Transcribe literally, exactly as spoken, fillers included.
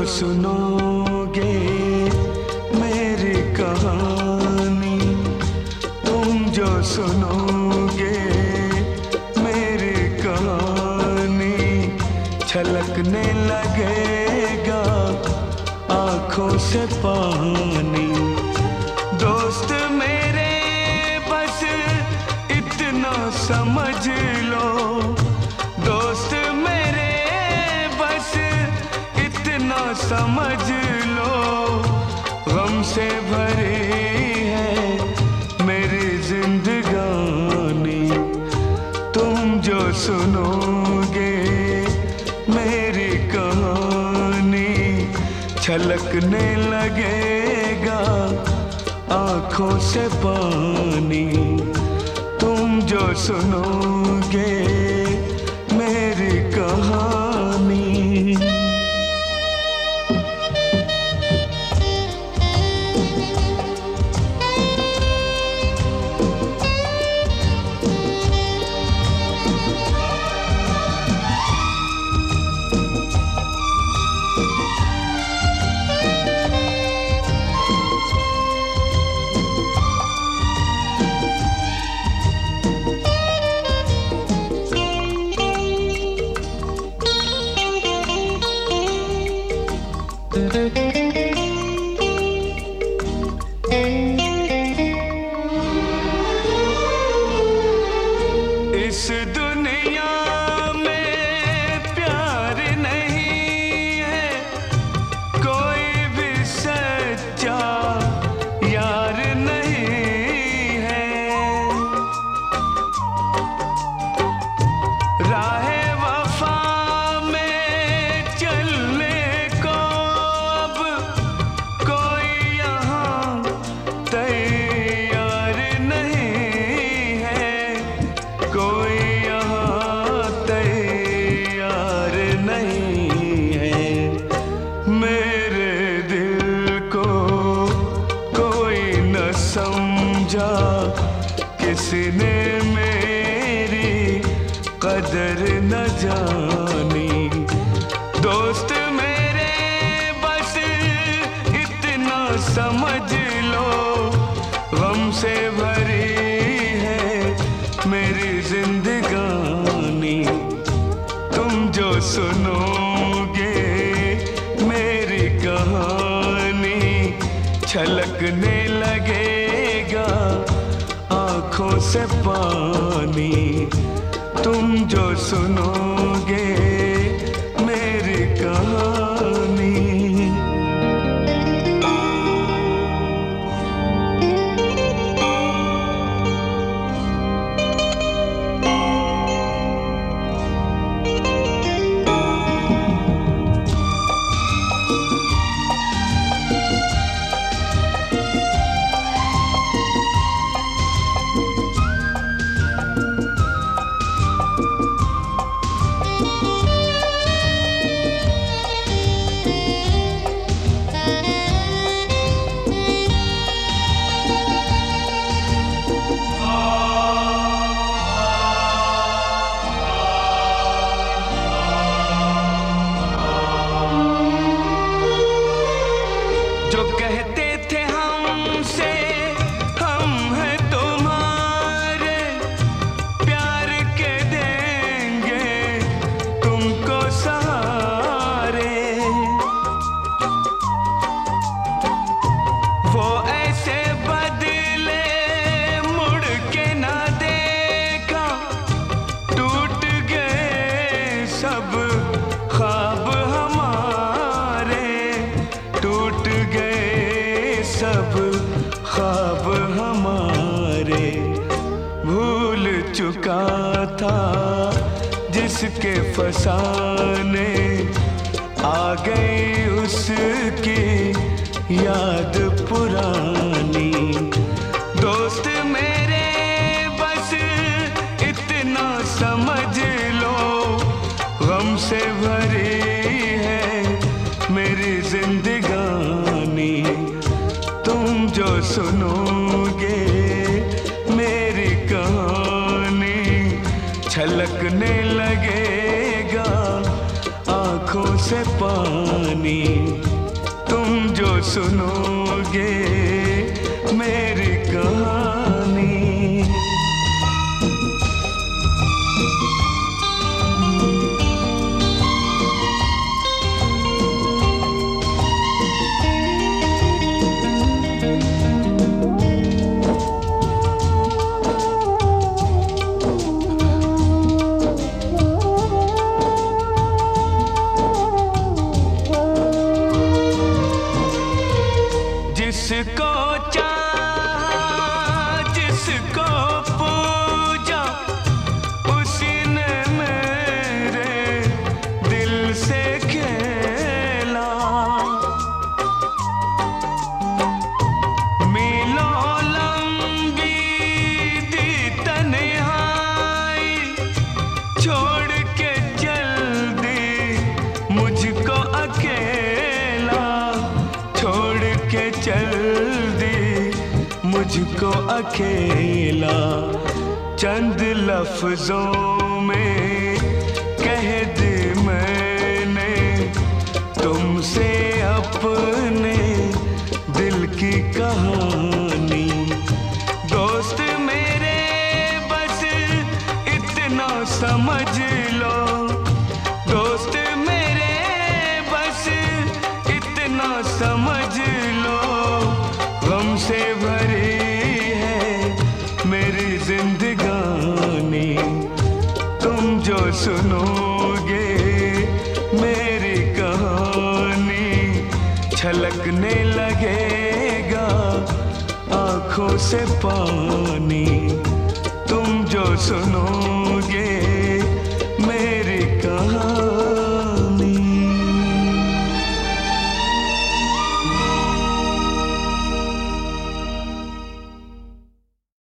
सुनोगे मेरी कहानी, तुम जो सुनोगे मेरी कहानी, छलकने लगेगा आँखों से पानी। दोस्त मेरे बस इतना समझ लो, दोस्त मेरे बस इतना समझ लो, गम से भरी है मेरी जिंदगानी। तुम जो सुनोगे मेरी कहानी, छलकने लगेगा आँखों से पानी। तुम जो सुनोगे मेरी कहानी। इस दुनिया में प्यार नहीं है, कोई भी सच्चा यार नहीं है। राहे वफा में चलने को अब कोई यहाँ तैयार नहीं है, कोई यहाँ तैयार नहीं है। मेरे दिल को कोई न समझा, किसी ने मेरी कदर न जानी। दोस्त मेरे बस इतना समझ लो, गम से भरी है मेरी जिंदगानी। तुम जो सुनोगे मेरी कहानी, छलकने लगेगा आँखों से पानी। तुम जो सुनोगे मेरी कहानी। जो कहते थे हमसे हम हैं तुम्हारे, प्यार के देंगे तुमको सहारे, वो ऐसे बदले मुड़ के ना देखा, टूट गए सब ख्वाब हमारे, टूट गए सब ख्वाब हमारे। भूल चुका था जिसके फसाने, आ गई उसकी याद पुरानी। दोस्त मेरे बस इतना समझ लो, गम से भरी है मेरी जिंदगानी। तुम जो सुनोगे मेरी कहानी, छलकने लगेगा आँखों से पानी। तुम जो सुनोगे मेरी कहानी। जिसको चाहा, जिसको पूजा, उसने मेरे दिल से खेला। मीलों लंबी दी तन्हाई, छोड़ के चल दी मुझको अकेला। छोड़ के चल दी मुझको अकेला। चंद लफ्जों में कह दी मैंने तुमसे अपने दिल की कहानी। दोस्त मेरे बस इतना समझ लो, दोस्त मेरे बस इतना समझ लो, गम से भरी है मेरी जिंदगानी। तुम जो सुनोगे मेरी कहानी, छलकने लगेगा आंखों से पानी। तुम जो सुनो